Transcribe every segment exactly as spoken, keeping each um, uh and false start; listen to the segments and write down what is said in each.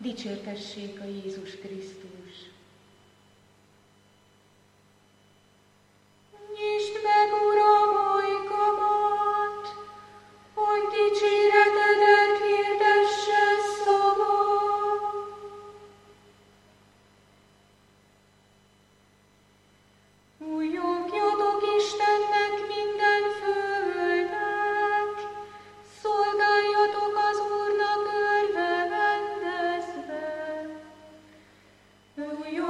Dicsértessék a Jézus Krisztus! Nyisd meg, Uram, ajkamat, hogy dicséretedet hirdesse szavam. Újjongjatok Istennek minden földek, szolgáljatok az Úrnak örvendezve. Újjongjatok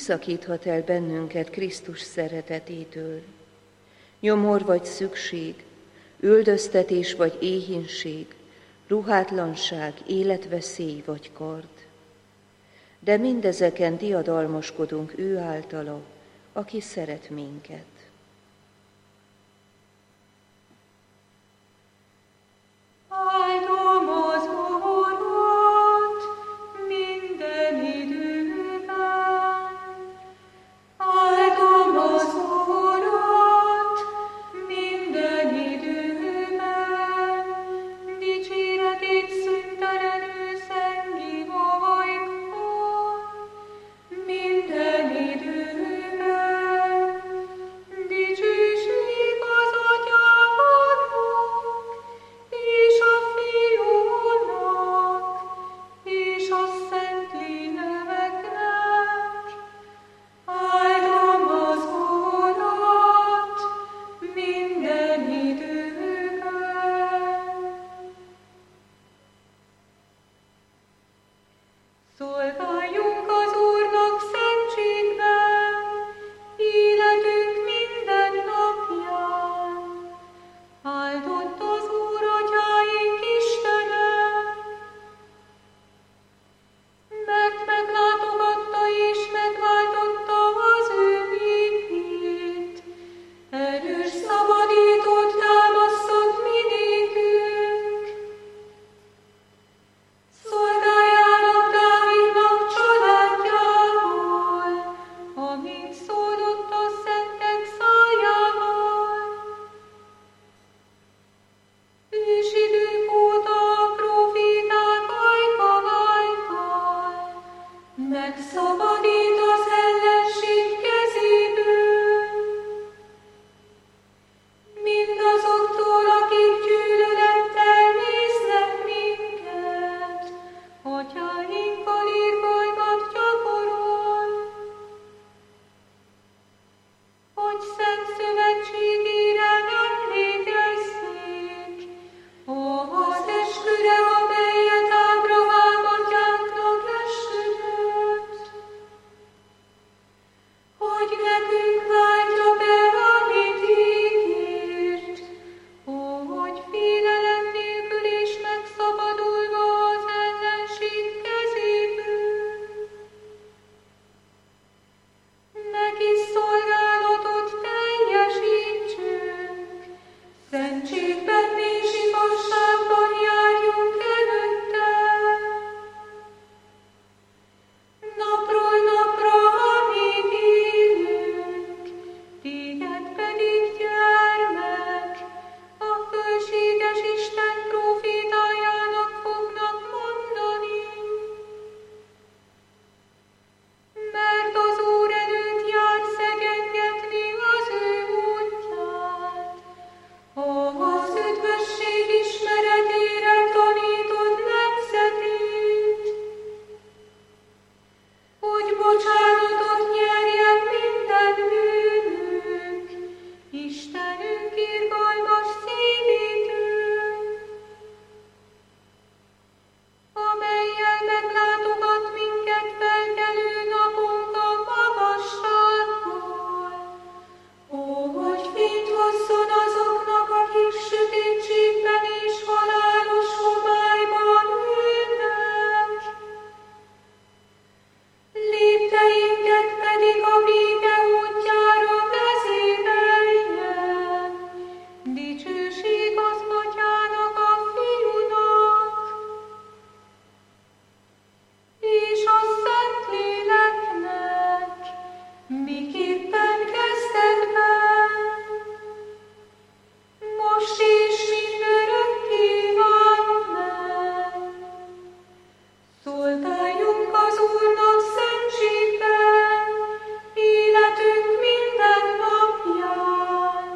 szakíthat el bennünket Krisztus szeretetétől? Nyomor vagy szükség, üldöztetés vagy éhínség, ruhátlanság, életveszély vagy kard. De mindezeken diadalmaskodunk ő általa, aki szeret minket. Áldom az Urat minden időben, áldom az Urat minden időben, dicséretét szüntelenül szengi majkon, minden időben, dicsőség az Atyának, és a Fiúnak, és a Szentléleknek. Áldom az Urat minden időben. Szolgáljunk az Úrnak szentségben, életünk minden napján. Áldott az Úr, Atyáink Istene, mert meglátogatta és megváltotta az ő népét. Erős szabadítót támasztott mi nékünk. Szolgájának, Dávidnak családjával, amint szólott a szentek szájával. Ősidők óta a próféták ajka által megszabadít az ellenség kezéből. Mindazoktól, akik gyűlölettel néznek minket, atyáinkkal irgalmat gyakorol, hogy szent szövetségére emlékezzék, az esküre, amelyet Ábrahám atyánknak esküdött, hogy nekünk váltja be, amit ígért, hogy félelem nélkül és megszabadulva az ellenség kezéből. Neki szolgálatot teljesítsünk, szentségben és igazságban járjunk előtte. Napról napra, amíg élünk, téged pedig, gyermek, a fölséges Isten prófétájának fognak mondani. Mert az Úr előtt jár szegénygetni az ő útját, az üdvösség ismeretére tanítod nemzetét, hogy bocsánatot nyerjen minden bűnünk, Istenünk irgalmas szívétől, amellyel meglátogat minket felkelő naponka magasságból, ó, hogy fényt hozzon azoknak, akik sötétségben és halálos homályban ülnek. Lépteinket pedig a béke útjára vezéreljen. Dicsőség az Atyának, a Fiúnak, és a Szentléleknek, miképpen kezdetben, most és mindörökké. Amen. Szolgáljunk az Úrnak szentségben, életünk minden napján.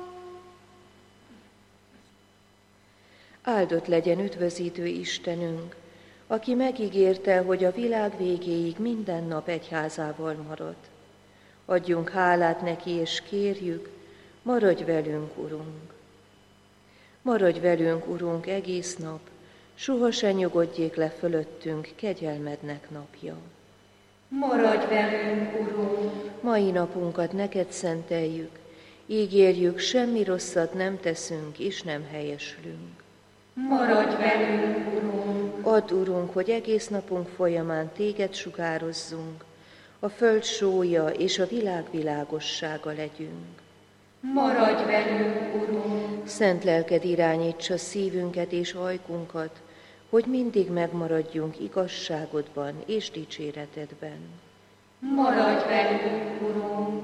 Áldott legyen üdvözítő Istenünk, aki megígérte, hogy a világ végéig minden nap egyházával marad. Adjunk hálát neki, és kérjük, maradj velünk, Urunk. Maradj velünk, Urunk, egész nap, soha se nyugodjék le fölöttünk kegyelmednek napja. Maradj velünk, Urunk! Mai napunkat neked szenteljük, ígérjük, semmi rosszat nem teszünk és nem helyeslünk. Maradj velünk, Urunk! Add, Urunk, hogy egész napunk folyamán téged sugározzunk, a föld sója és a világ világossága legyünk. Maradj velünk, Urunk! Szent lelked irányítsa szívünket és ajkunkat, hogy mindig megmaradjunk igazságodban és dicséretedben. Maradj velünk, Urunk!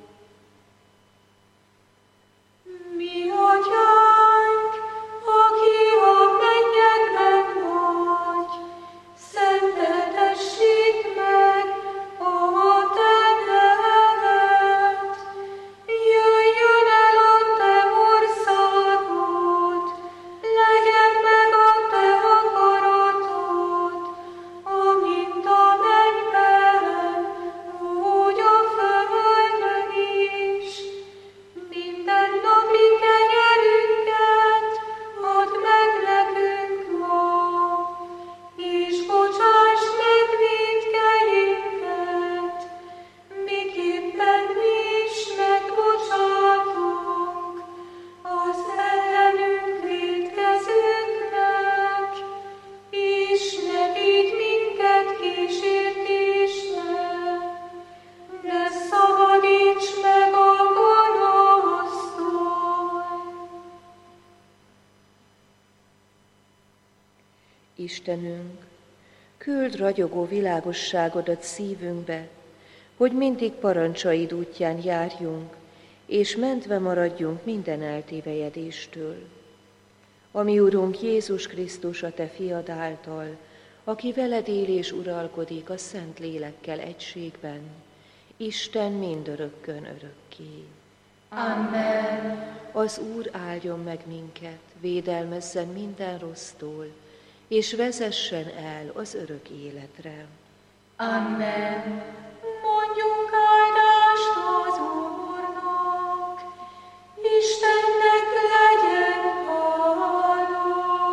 Mi atyánk, aki a mennyekben vagy, szenteltessék meg a te neved. Jöjjön el a te országod, legyen meg a te akaratod, amint a mennyben, úgy a földön is. Minden napi kenyerünket add meg nekünk ma, és bocsáss meg vétkeinket, miképpen mi is megbocsátunk az ellenünk vétkezőknek, és ne vigy minket kísértésbe, de szabadíts meg a gonosztól. Istenünk, küld ragyogó világosságodat szívünkbe, hogy mindig parancsaid útján járjunk, és mentve maradjunk minden eltévejedéstől. Ami Urunk Jézus Krisztus a te fiad által, aki veled él és uralkodik a Szent Lélekkel egységben, Isten mindörökkön örökké. Amen. Az Úr áldjon meg minket, védelmezzen minden rossztól, és vezessen el az örök életre. Amen. Mondjunk áldást az Úrnak, Istennek legyen hála.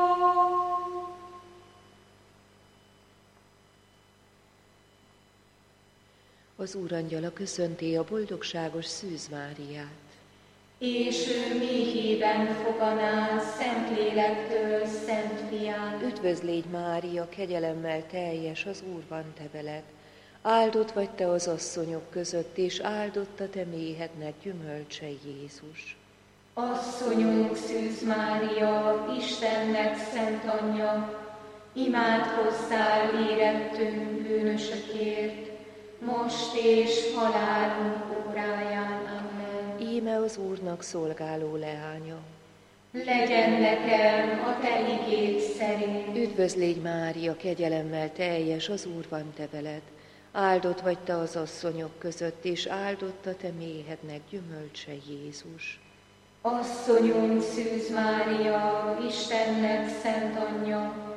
Az Úr angyala köszönti a boldogságos Szűz Máriát. És ő méhében foganál Szentlélektől, Szent Fiát. Üdvözlégy Mária, kegyelemmel teljes, az Úr van te veled. Áldott vagy te az asszonyok között, és áldott a te méhednek gyümölcse Jézus. Asszonyunk Szűz Mária, Istennek szent anyja, imádkozzál érettünk bűnösökért, most és halálunk óráján. Amen. Íme az Úrnak szolgáló leánya. Legyen nekem a te igéd szerint. Üdvözlégy Mária, kegyelemmel teljes, az Úr van te veled. Áldott vagy te az asszonyok között, és áldott a te méhednek gyümölcse Jézus. Asszonyunk Szűz Mária, Istennek szent anyja,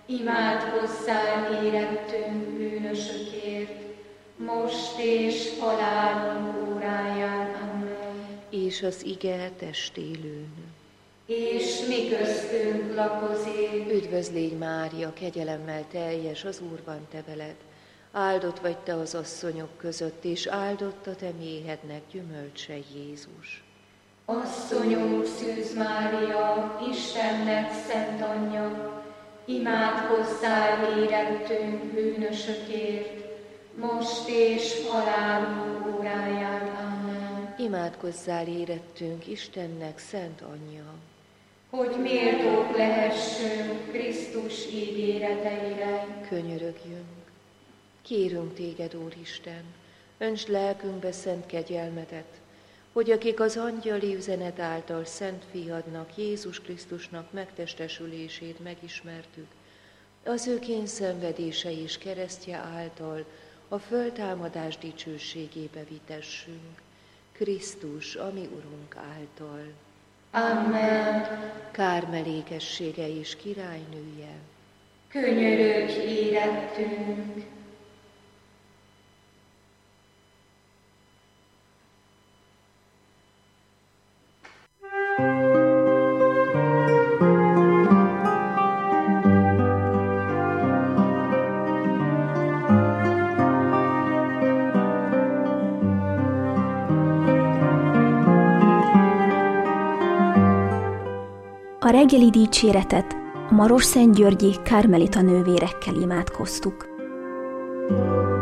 imádkozzál érettünk bűnösökért, most és halálunk óráján. Amen. És az ige testélőn. És mi köztünk lakozik. Üdvözlégy Mária, kegyelemmel teljes, az Úr van te veled. Áldott vagy te az asszonyok között, és áldott a te méhednek gyümölcse Jézus. Asszonyunk Szűz Mária, Istennek szent anyja, imádkozzál érettünk bűnösökért, most és halálunk óráján. Amen. Imádkozzál érettünk Istennek szent anyja, hogy méltók lehessünk Krisztus ígéreteire. Könyörögjünk. Kérünk téged, Úristen, öntsd lelkünkbe szent kegyelmedet, hogy akik az angyali üzenet által Szent Fiadnak, Jézus Krisztusnak megtestesülését megismertük, az ő kényszenvedése és keresztje által a föltámadás dicsőségébe vitessünk, Krisztus, a mi Urunk által. Amen. Kármelékessége és királynője, Könyörögj érettünk. A reggeli dicséretet a Marosszentgyörgyi Kármelita nővérekkel imádkoztuk.